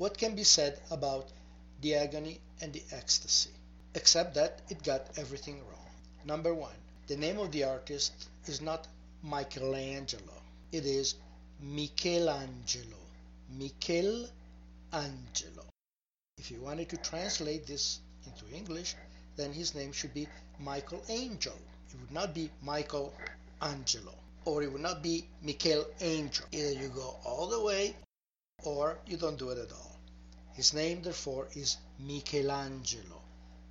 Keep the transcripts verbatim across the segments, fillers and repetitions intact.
what can be said about the agony and the ecstasy, except that it got everything wrong. Number one, the name of the artist is not Michelangelo. It is Michelangelo. Michelangelo. If you wanted to translate this into English, then his name should be Michael Angel. It would not be Michael Angelo, or it would not be Michael Angel. Either you go all the way, or you don't do it at all. His name, therefore, is Michelangelo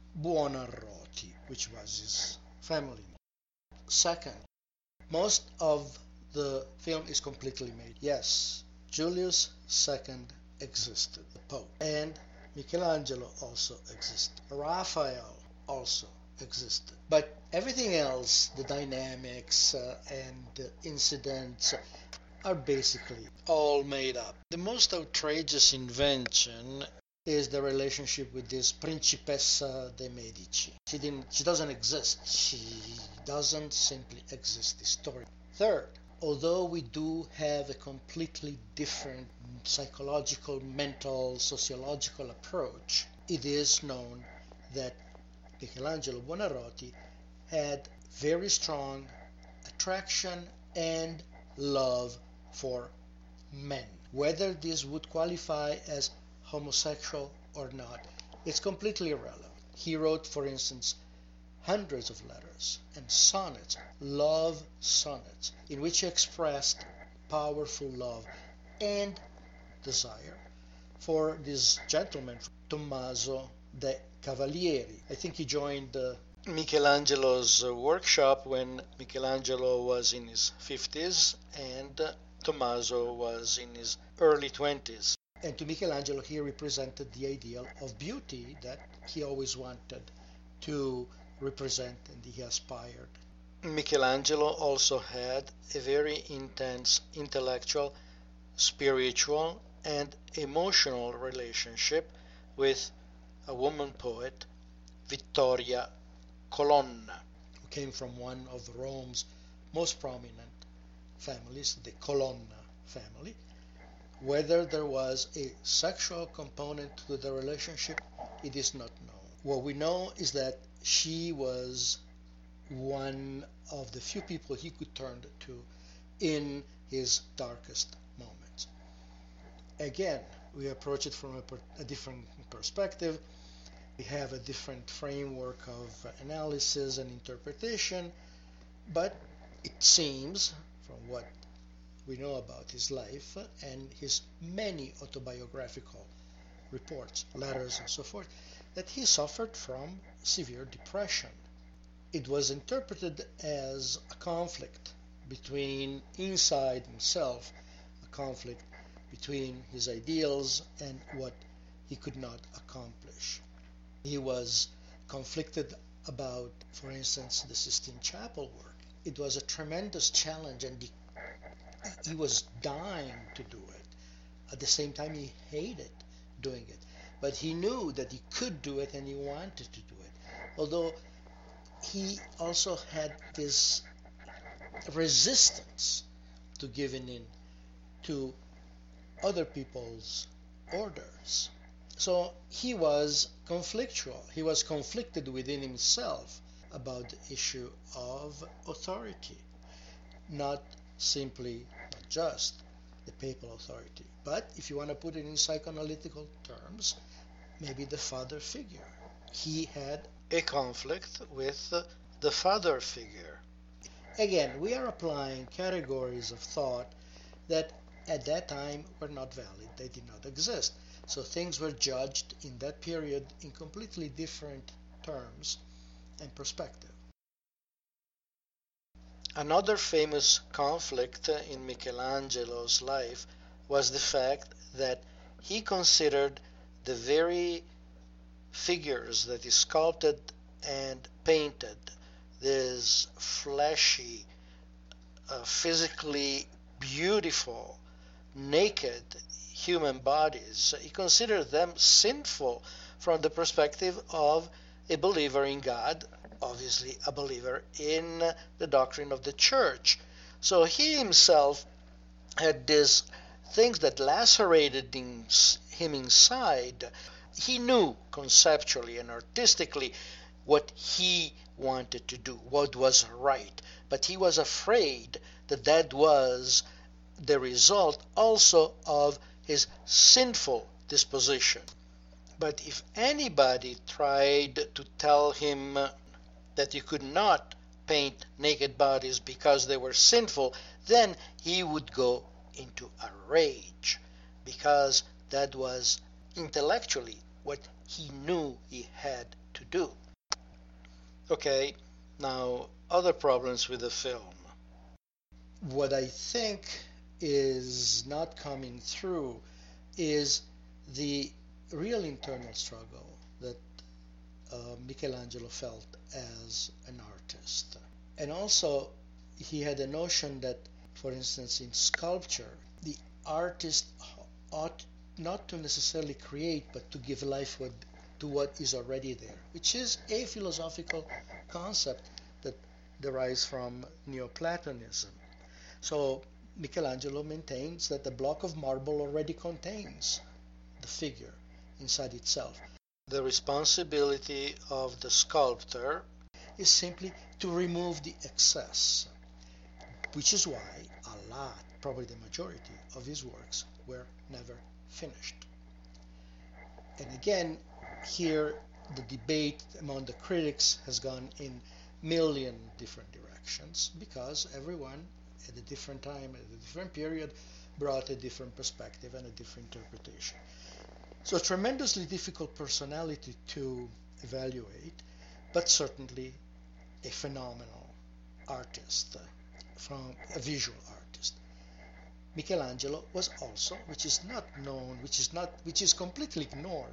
Buonarroti, which was his family name. Second, most of the film is completely made. Yes, Julius the Second existed, the Pope, and Michelangelo also existed. Raphael also existed. But everything else, the dynamics uh, and the incidents, are basically all made up. The most outrageous invention is the relationship with this Principessa de' Medici. She didn't. She doesn't exist. She doesn't simply exist. The story. Third, although we do have a completely different psychological, mental, sociological approach, it is known that Michelangelo Buonarroti had very strong attraction and love for men. Whether this would qualify as homosexual or not, it's completely irrelevant. He wrote, for instance, hundreds of letters and sonnets, love sonnets, in which he expressed powerful love and desire for this gentleman, Tommaso de' Cavalieri. I think he joined uh, Michelangelo's uh, workshop when Michelangelo was in his fifties and uh, Tommaso was in his early twenties. And to Michelangelo, he represented the ideal of beauty that he always wanted to represent and he aspired. Michelangelo also had a very intense intellectual, spiritual, and emotional relationship with a woman poet, Vittoria Colonna, who came from one of Rome's most prominent families, the Colonna family. Whether there was a sexual component to the relationship, it is not known. What we know is that she was one of the few people he could turn to in his darkest moments. Again, we approach it from a, per, a different perspective. We have a different framework of analysis and interpretation, but it seems, from what we know about his life and his many autobiographical reports, letters, and so forth, that he suffered from severe depression. It was interpreted as a conflict between inside himself, a conflict between his ideals and what he could not accomplish. He was conflicted about, for instance, the Sistine Chapel work. It was a tremendous challenge, and he, he was dying to do it. At the same time, he hated doing it. But he knew that he could do it and he wanted to do it. Although he also had this resistance to giving in to other people's orders. So he was conflictual. He was conflicted within himself about the issue of authority, not simply, not just the papal authority, but if you want to put it in psychoanalytical terms, maybe the father figure. He had a conflict with the father figure. Again, we are applying categories of thought that at that time were not valid. They did not exist. So things were judged in that period in completely different terms and perspective. Another famous conflict in Michelangelo's life was the fact that he considered the very figures that he sculpted and painted, these fleshy, uh, physically beautiful, naked human bodies, he considered them sinful from the perspective of a believer in God, obviously a believer in the doctrine of the church. So he himself had this things that lacerated in, him inside. He knew conceptually and artistically what he wanted to do, what was right, but he was afraid that that was the result also of his sinful disposition. But if anybody tried to tell him that he could not paint naked bodies because they were sinful, then he would go into a rage, because that was intellectually what he knew he had to do. Okay, now other problems with the film. What I think is not coming through is the real internal struggle that uh, Michelangelo felt as an artist. And also, he had a notion that, for instance, in sculpture, the artist ought not to necessarily create, but to give life to what is already there, which is a philosophical concept that derives from Neoplatonism. So Michelangelo maintains that the block of marble already contains the figure inside itself. The responsibility of the sculptor is simply to remove the excess, which is why a lot, probably the majority of his works were never finished. And again, here the debate among the critics has gone in million different directions, because everyone at a different time, at a different period, brought a different perspective and a different interpretation. So a tremendously difficult personality to evaluate, but certainly a phenomenal artist, uh, from a visual artist. Michelangelo was also, which is not known, which is not, which is completely ignored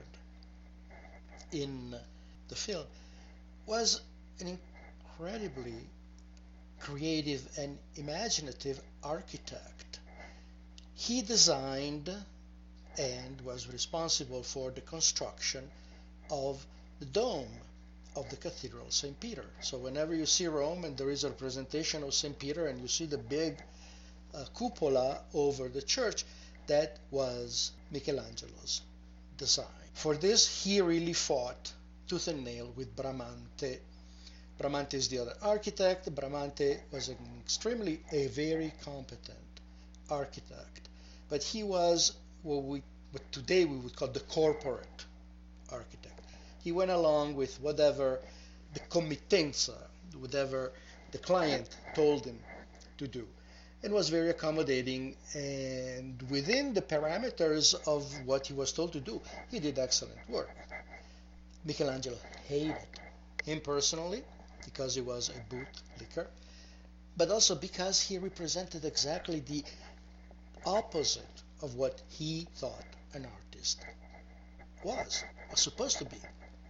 in the film, was an incredibly creative and imaginative architect. He designed and was responsible for the construction of the dome of the Cathedral of Saint Peter. So whenever you see Rome and there is a representation of Saint Peter and you see the big uh, cupola over the church, that was Michelangelo's design. For this, he really fought tooth and nail with Bramante. Bramante is the other architect. Bramante was an extremely, a very competent architect, but he was what we, what today we would call the corporate architect. He went along with whatever the committenza, whatever the client told him to do, and was very accommodating, and within the parameters of what he was told to do, he did excellent work. Michelangelo hated him personally, because he was a bootlicker, but also because he represented exactly the opposite of what he thought an artist was, was supposed to be.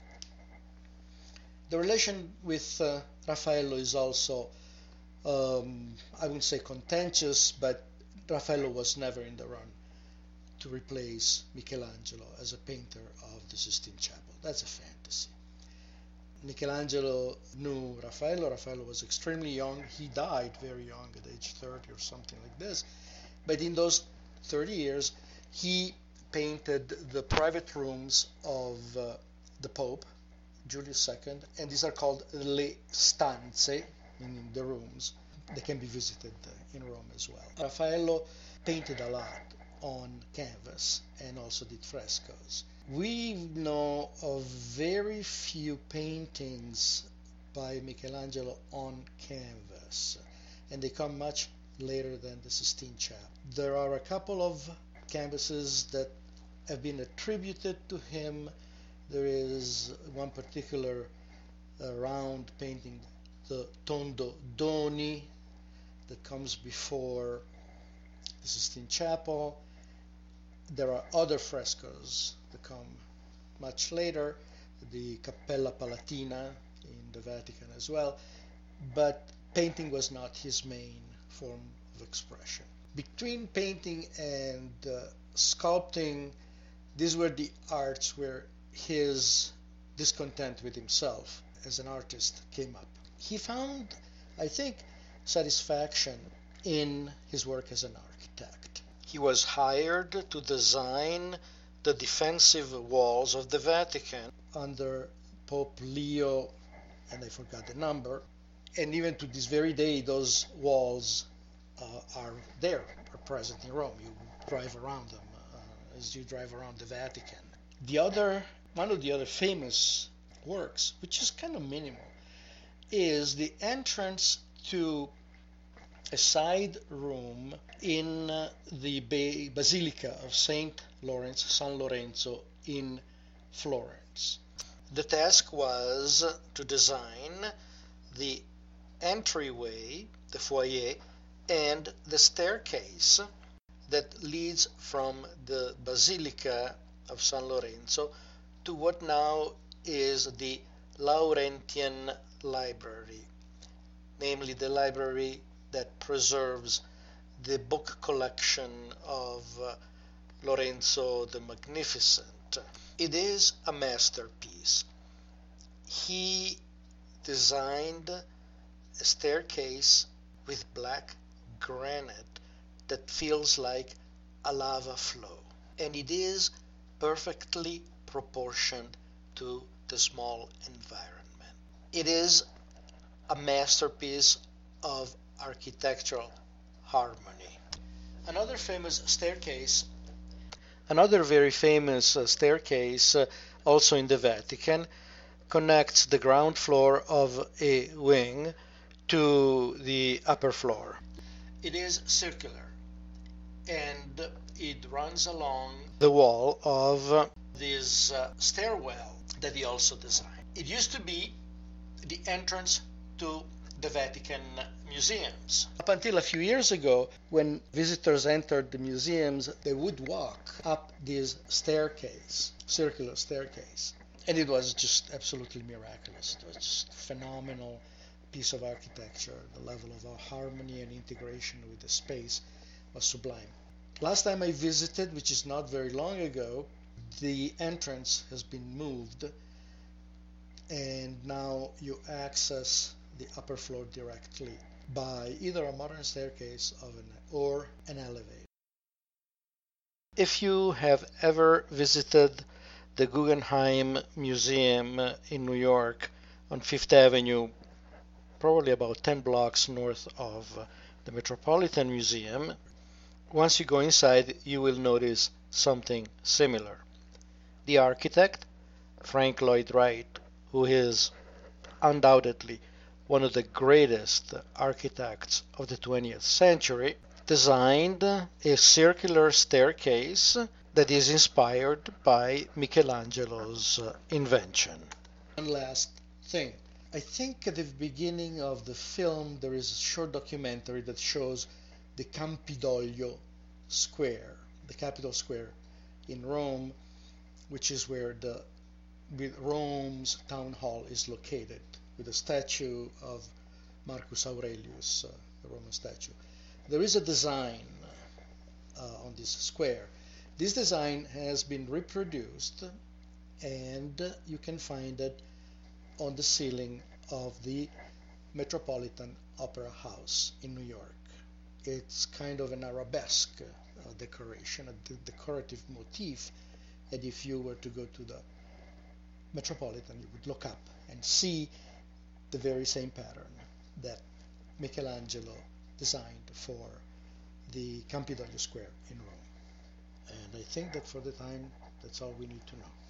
The relation with uh, Raffaello is also, um, I wouldn't say contentious, but Raffaello was never in the run to replace Michelangelo as a painter of the Sistine Chapel. That's a fantasy. Michelangelo knew Raffaello. Raffaello was extremely young. He died very young, at age thirty or something like this. But in those thirty years, he painted the private rooms of uh, the Pope, Julius the Second, and these are called le stanze, meaning the rooms. They can be visited uh, in Rome as well. Raffaello painted a lot on canvas and also did frescoes. We know of very few paintings by Michelangelo on canvas, and they come much later than the Sistine Chapel. There are a couple of canvases that have been attributed to him. There is one particular uh, round painting, the Tondo Doni, that comes before the Sistine Chapel. There are other frescoes that come much later, the Cappella Palatina in the Vatican as well, but painting was not his main form of expression. Between painting and uh, sculpting, these were the arts where his discontent with himself as an artist came up. He found, I think, satisfaction in his work as an architect. He was hired to design the defensive walls of the Vatican under Pope Leo, and I forgot the number. And even to this very day, those walls uh, are there, are present in Rome. You drive around them uh, as you drive around the Vatican. The other, one of the other famous works, which is kind of minimal, is the entrance to a side room in uh, the ba- Basilica of Saint Lawrence, San Lorenzo in Florence. The task was to design the entryway, the foyer, and the staircase that leads from the Basilica of San Lorenzo to what now is the Laurentian Library, namely the library that preserves the book collection of uh, Lorenzo the Magnificent. It is a masterpiece. He designed a staircase with black granite that feels like a lava flow, and it is perfectly proportioned to the small environment. It is a masterpiece of architectural harmony. Another famous staircase, another very famous uh, staircase, uh, also in the Vatican, connects the ground floor of a wing to the upper floor. It is circular and it runs along the wall of uh, this uh, stairwell that he also designed. It used to be the entrance to the Vatican museums. Up until a few years ago, when visitors entered the museums, they would walk up this staircase, circular staircase. And it was just absolutely miraculous. It was just a phenomenal piece of architecture. The level of harmony and integration with the space was sublime. Last time I visited, which is not very long ago, the entrance has been moved, and now you access the upper floor directly by either a modern staircase of an, or an elevator. If you have ever visited the Guggenheim Museum in New York on Fifth Avenue, probably about ten blocks north of the Metropolitan Museum, once you go inside, you will notice something similar. The architect, Frank Lloyd Wright, who is undoubtedly one of the greatest architects of the twentieth century, designed a circular staircase that is inspired by Michelangelo's invention. One last thing. I think at the beginning of the film there is a short documentary that shows the Campidoglio Square, the Capitol Square in Rome, which is where the Rome's town hall is located, with a statue of Marcus Aurelius, uh, the Roman statue. There is a design uh, on this square. This design has been reproduced, and you can find it on the ceiling of the Metropolitan Opera House in New York. It's kind of an arabesque uh, decoration, a de- decorative motif, and if you were to go to the Metropolitan, you would look up and see the very same pattern that Michelangelo designed for the Campidoglio Square in Rome. And I think that for the time, that's all we need to know.